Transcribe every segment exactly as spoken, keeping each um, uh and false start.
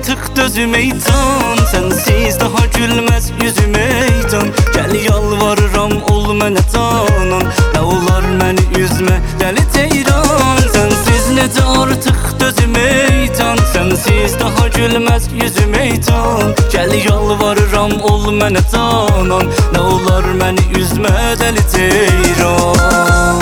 artık dözüm eytan, sensiz daha gülmez yüzüm eytan. Gel yalvarıram ol mənə canan, nə olar məni üzmə dəli teyran. Sensiz necə artıq dözüm eytan, sensiz daha gülmez yüzüm eytan. Gel yalvarıram ol mənə canan, nə olar məni üzmə dəli teyran.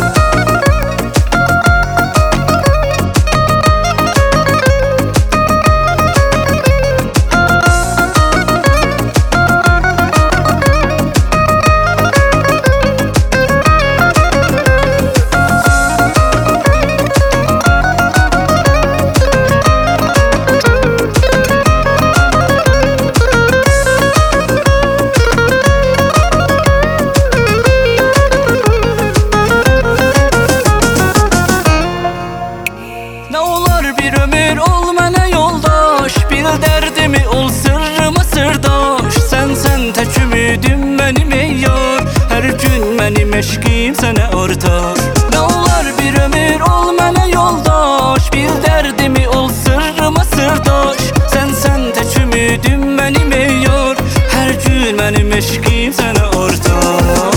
Bir ömür ol mənə yoldaş, bil dərdimi ol sırrıma sırdaş. Sən sən tək ümidim mənim ey yar, hər gün mənim eşqim sənə artar. Nə olar bir ömür ol mənə yoldaş, bil dərdimi ol sırrıma sırdaş. Sən sən tək ümidim mənim ey yar, hər gün mənim eşqim sənə artar.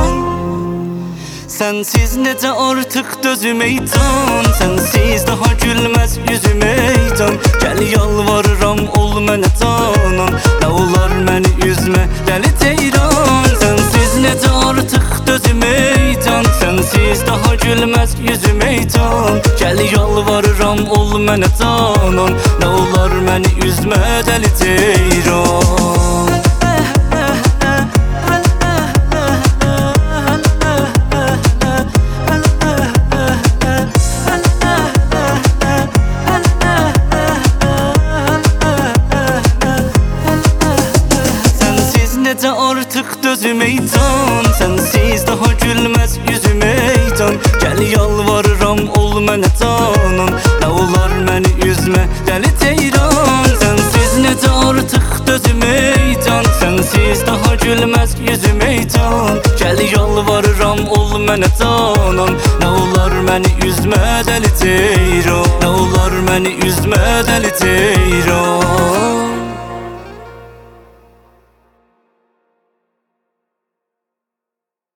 Sensiz necə artıq dözüm eytan, sensiz daha gülmez yüzüm eytan. Gel yalvarıram ol mənə canan, nə olar məni üzmə dəli teyran. Sensiz necə artıq dözüm eytan, sensiz daha gülmez yüzüm eytan. Gel yalvarıram ol mənə canan, nə olar məni üzmə dəli teyran. Necə artıq dözüm eytan, sensiz daha gülmez yüzüm eytan. Gel yalvarıram ol mənə canan, nə olar məni üzmə dəli teyran. Sensiz necə artıq dözüm eytan, sensiz daha gülmez yüzüm eytan. Gel yalvarıram ol mənə canan, nə olar məni üzmə dəli teyran. Nə olar məni üzmə dəli teyran.